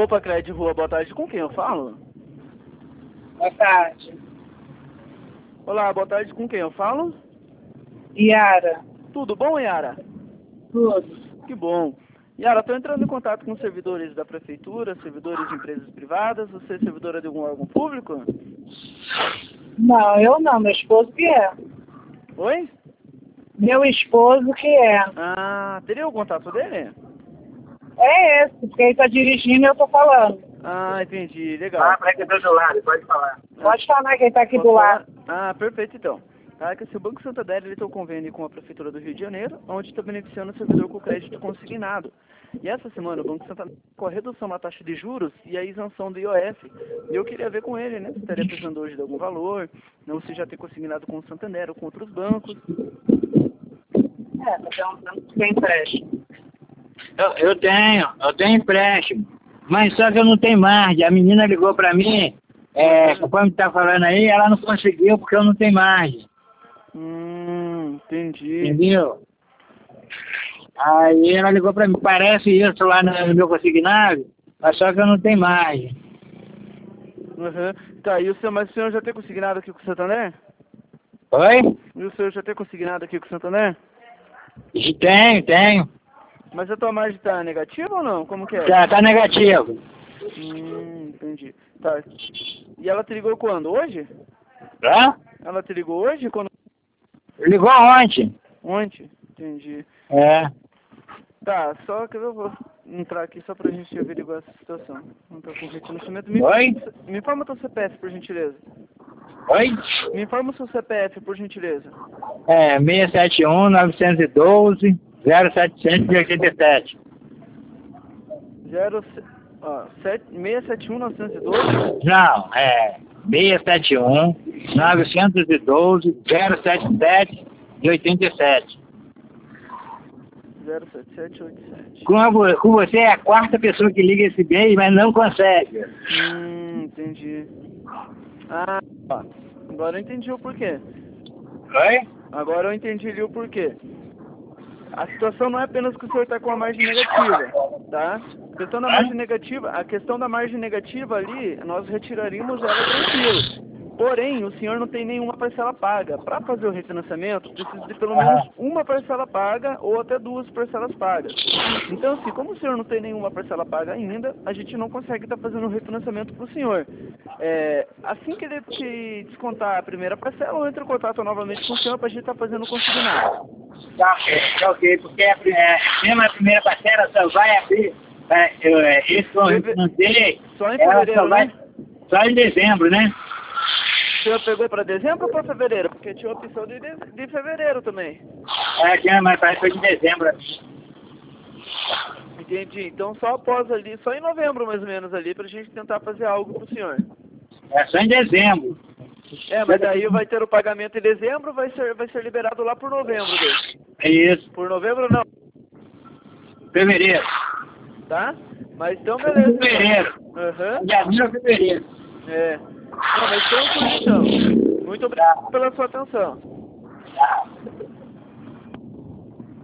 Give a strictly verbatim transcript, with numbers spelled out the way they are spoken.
Opa, Cred Rua, boa tarde. Com quem eu falo? Boa tarde. Olá, boa tarde. Com quem eu falo? Yara. Tudo bom, Yara? Tudo. Que bom. Yara, estou entrando em contato com servidores da prefeitura, servidores de empresas privadas. Você é servidora de algum órgão público? Não, eu não. Meu esposo que é. Oi? Meu esposo que é. Ah, teria o contato dele? É esse, porque ele está dirigindo e eu estou falando. Ah, entendi. Legal. Ah, para que do lado, pode falar. Pode falar que ele está aqui Posso do lado. falar? Ah, perfeito então. Tá, que esse Banco Santander ele tem um convênio com a Prefeitura do Rio de Janeiro, onde está beneficiando o servidor com crédito consignado. E essa semana o Banco Santander com a redução na taxa de juros e a isenção do I O F. E eu queria ver com ele, né? Se estaria precisando hoje de algum valor, ou se já tem consignado com o Santander ou com outros bancos. É, mas é um banco que tem empréstimo. Eu, eu tenho, eu tenho empréstimo. Mas só que eu não tenho margem. A menina ligou pra mim, é, conforme tá falando aí, ela não conseguiu porque eu não tenho margem. Hum, entendi. Entendeu? Aí ela ligou pra mim, parece isso lá no meu consignado, mas só que eu não tenho margem. Uhum. Tá, e o senhor, mas o senhor já tem consignado aqui com o Santander? Oi? E o senhor já tem consignado aqui com o Santander? Tenho, tenho. Mas a tua margem tá negativa ou não? Como que é? Tá, tá negativo. Hum, entendi. Tá. E ela te ligou quando? Hoje? Hã? Ela te ligou hoje? Quando? Ligou ontem. Ontem? Entendi. É. Tá, só que eu vou entrar aqui só pra gente averiguar essa situação. Não tô com refinanciamento. Me, Oi? me informa o teu C P F, por gentileza. Oi? Me informa o seu C P F, por gentileza. É, seis sete um, nove um dois, zero sete oito sete. Zero, ó, sete, seis sete um, nove dois? Não, é seis sete um, nove um dois, zero sete sete oito sete. zero sete sete oito sete. Com, a, com você é a quarta pessoa que liga esse mês, mas não consegue. Hum, entendi. Ah, ó, agora eu entendi o porquê. Oi? Agora eu entendi ali o porquê. A situação não é apenas que o senhor está com a margem negativa, tá? A questão da margem negativa, a questão da margem negativa ali, nós retiraríamos ela tranquilo. Porém, o senhor não tem nenhuma parcela paga. Para fazer o refinanciamento, precisa de pelo menos uma parcela paga ou até duas parcelas pagas. Então, assim, como o senhor não tem nenhuma parcela paga ainda, a gente não consegue estar fazendo o refinanciamento para o senhor. É, assim que ele te descontar a primeira parcela, eu entro em contato novamente com o senhor para a gente estar fazendo o consignado. Tá, tá ok, porque é, é, mesmo a primeira parcela só vai abrir, é, eu, é, esse que eu refinanciei, só em ela fevereiro, só vai, né? só em dezembro, né? O senhor pegou para dezembro ou para fevereiro? Porque tinha opção de, de, de fevereiro também. É, tinha, mas parece que foi de dezembro. Entendi. Então só após ali, só em novembro mais ou menos ali, pra gente tentar fazer algo pro senhor. É só em dezembro. É, mas aí vai ter o pagamento em dezembro, vai ser, vai ser liberado lá por novembro dele. É isso. Por novembro não, Fevereiro. tá? Mas então beleza. Fevereiro. Aham. De abril a fevereiro. É. Não, mas tranquilo então. Muito obrigado pela sua atenção. Tá.